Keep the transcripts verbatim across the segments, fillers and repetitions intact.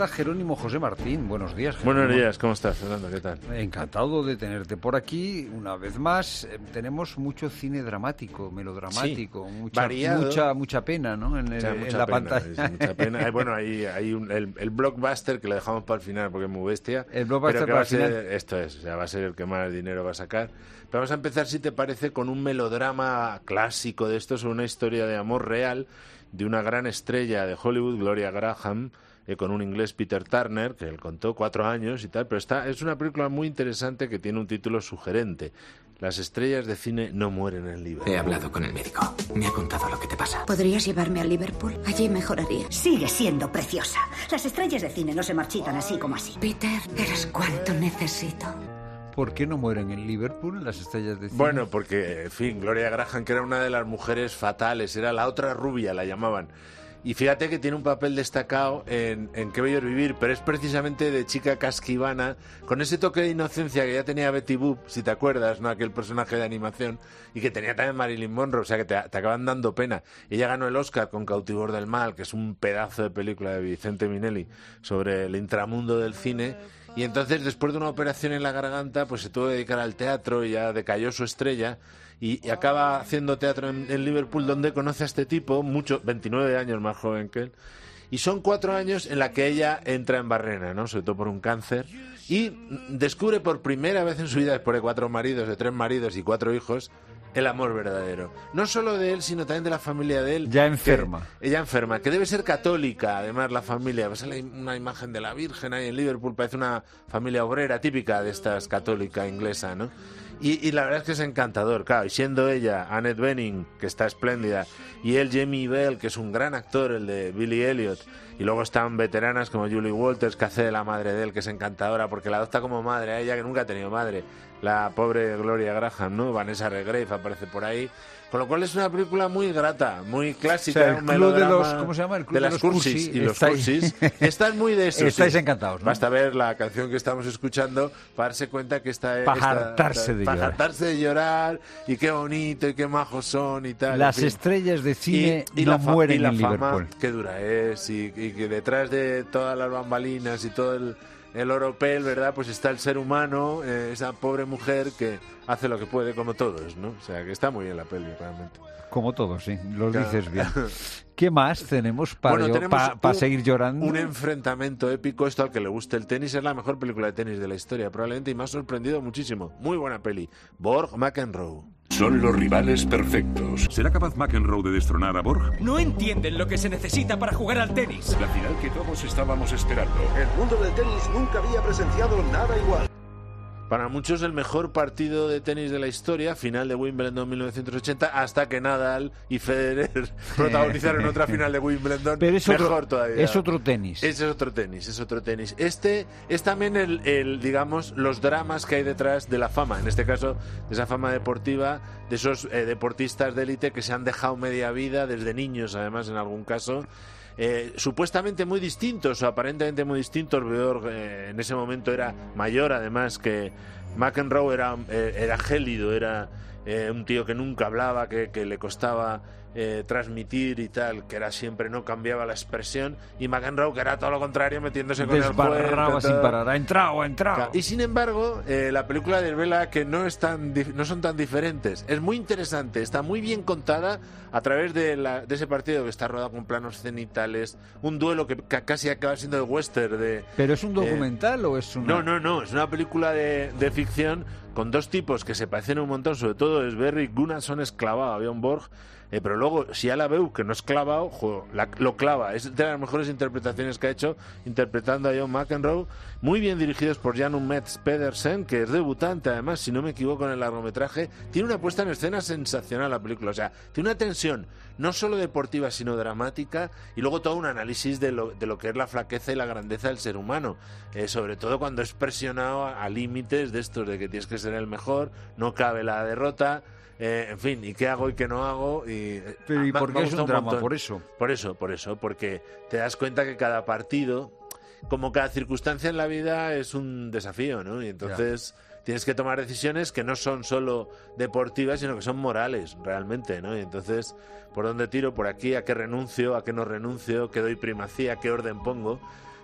Jerónimo José Martín, buenos días, Jerónimo. Buenos días, ¿cómo estás, Fernando? ¿Qué tal? Encantado de tenerte por aquí una vez más. Eh, tenemos mucho cine dramático, melodramático, sí, mucha, variado. mucha mucha pena, ¿no? En, Mucha, en mucha la pena, pantalla. Mucha pena. Bueno, hay, hay un, el, el blockbuster que lo dejamos para el final porque es muy bestia. El blockbuster pero que para va a el final. ser, esto es, o sea, va a ser el que más dinero va a sacar. Pero vamos a empezar, si te parece, con un melodrama clásico de esto, sobre una historia de amor real de una gran estrella de Hollywood, Gloria Graham, Eh, con un inglés, Peter Turner, que él contó cuatro años y tal, pero está, es una película muy interesante que tiene un título sugerente. Las estrellas de cine no mueren en Liverpool. He hablado con el médico. Me ha contado lo que te pasa. ¿Podrías llevarme a Liverpool? Allí mejoraría. Sigue siendo preciosa. Las estrellas de cine no se marchitan así como así. Peter, eres cuanto necesito. ¿Por qué no mueren en Liverpool las estrellas de cine? Bueno, porque, en fin, Gloria Graham, que era una de las mujeres fatales, era la otra rubia, la llamaban. Y fíjate que tiene un papel destacado en, en Qué bello es vivir, pero es precisamente de chica casquivana, con ese toque de inocencia que ya tenía Betty Boop, si te acuerdas, ¿no? Aquel personaje de animación, y que tenía también Marilyn Monroe, o sea que te, te acaban dando pena. Ella ganó el Oscar con Cautivor del Mal, que es un pedazo de película de Vicente Minelli sobre el intramundo del cine. Y entonces, después de una operación en la garganta, pues se tuvo que dedicar al teatro y ya decayó su estrella. Y, y acaba haciendo teatro en, en Liverpool, donde conoce a este tipo, mucho, veintinueve años más joven que él. Y son cuatro años en la que ella entra en barrena, ¿no? Sobre todo por un cáncer. Y descubre por primera vez en su vida, después de cuatro maridos, de tres maridos y cuatro hijos, el amor verdadero. No solo de él, sino también de la familia de él. Ya enferma. Que, ella enferma, que debe ser católica, además, la familia. Ves una imagen de la Virgen ahí en Liverpool, parece una familia obrera típica de estas católica inglesa, ¿no? Y, y la verdad es que es encantador, claro. Y siendo ella Annette Bening, que está espléndida, y él Jamie Bell, que es un gran actor, el de Billy Elliot, y luego están veteranas como Julie Walters, que hace de la madre de él, que es encantadora, porque la adopta como madre a ella, que nunca ha tenido madre. La pobre Gloria Graham, ¿no? Vanessa Redgrave aparece por ahí. Con lo cual es una película muy grata, muy clásica, o sea, el un club melodrama de los, ¿cómo se llama? El club de, de las los cursis, cursis y los estáis... cursis. Están muy de eso. Estáis sí. encantados, ¿no? Basta ver la canción que estamos escuchando para darse cuenta que está... Para hartarse de para llorar. hartarse de llorar, y qué bonito y qué majos son y tal. Las en fin. estrellas de cine y, y no la fa- mueren y la en fama, Liverpool. Qué dura es, y, y que detrás de todas las bambalinas y todo el, el oropel, ¿verdad? Pues está el ser humano, eh, esa pobre mujer que hace lo que puede, como todos, ¿no? O sea, que está muy bien la peli, realmente. Como todos, sí, lo Claro. dices bien. ¿Qué más tenemos para Bueno, yo- tenemos pa- pa un- seguir llorando? Un enfrentamiento épico. Esto, al que le guste el tenis, es la mejor película de tenis de la historia, probablemente, y me ha sorprendido muchísimo. Muy buena peli. Borg McEnroe. Son los rivales perfectos. ¿Será capaz McEnroe de destronar a Borg? No entienden lo que se necesita para jugar al tenis. La final que todos estábamos esperando. El mundo del tenis nunca había presenciado nada igual. Para muchos el mejor partido de tenis de la historia, final de Wimbledon mil novecientos ochenta, hasta que Nadal y Federer protagonizaron otra final de Wimbledon. Pero es mejor otro, todavía. es otro tenis. Ese es otro tenis, es otro tenis. Este es también el, el, digamos, los dramas que hay detrás de la fama, en este caso, de esa fama deportiva, de esos eh, deportistas de élite que se han dejado media vida, desde niños además en algún caso, Eh, supuestamente muy distintos o aparentemente muy distintos. Borg eh, en ese momento era mayor, además, que McEnroe. Era, eh, era gélido, era eh, un tío que nunca hablaba, que, que le costaba eh, transmitir y tal, que era siempre, no cambiaba la expresión, y McEnroe, que era todo lo contrario, metiéndose con el juego, Desbarraba sin parar. Ha entrado, ha entrado. y sin embargo, eh, la película desvela que no, es tan dif- no son tan diferentes. Es muy interesante, está muy bien contada a través de, la, de ese partido que está rodado con planos cenitales, un duelo que ca- casi acaba siendo el western de... ¿Pero es un eh, documental o es una...? No, no, no, es una película de, de ficción con dos tipos que se parecen un montón, sobre todo es Barry Gunnarsson es clavado, había un Borg, eh, pero luego si ya la veo que no es clavado, jo, la, lo clava. Es de las mejores interpretaciones que ha hecho, interpretando a John McEnroe, muy bien dirigidos por Jan Metz Pedersen, que es debutante además, si no me equivoco, en el largometraje. Tiene una puesta en escena sensacional la película, o sea, tiene una tensión no solo deportiva sino dramática, y luego todo un análisis de lo, de lo que es la flaqueza y la grandeza del ser humano, eh, sobre todo cuando es presionado a, a límites de estos, de que tienes que ser el mejor, no cabe la derrota. Eh, en fin, ¿y qué hago y qué no hago? Y, Pero, ¿y ah, por me qué ha es un gustado drama? montón. Por eso. Por eso, por eso, porque te das cuenta que cada partido, como cada circunstancia en la vida, es un desafío, ¿no? Y entonces ya. tienes que tomar decisiones que no son solo deportivas, sino que son morales, realmente, ¿no? Y entonces, ¿por dónde tiro? ¿Por aquí? ¿A qué renuncio? ¿A qué no renuncio? ¿Qué doy primacía? ¿Qué orden pongo?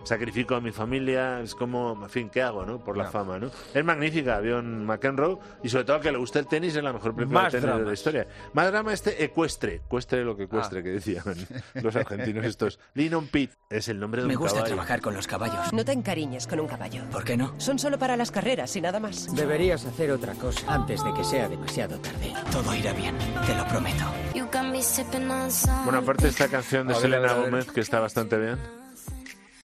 sacrifico a mi familia, es como, en fin, ¿qué hago, no? Por la no. fama, ¿no? Es magnífica, Ewan McEnroe, y sobre todo que le guste el tenis, es la mejor película Más de tenis dramas. de la historia. Más drama este ecuestre, ecuestre lo que ecuestre, ah. que decían los argentinos estos. Linon Pitt es el nombre de Me un gusta caballo. trabajar con los caballos. No te encariñes con un caballo. ¿Por qué no? Son solo para las carreras y nada más. Deberías hacer otra cosa antes de que sea demasiado tarde. Todo irá bien, te lo prometo. Bueno, aparte de esta canción de A ver, Selena a ver, a ver. Gómez, que está bastante bien.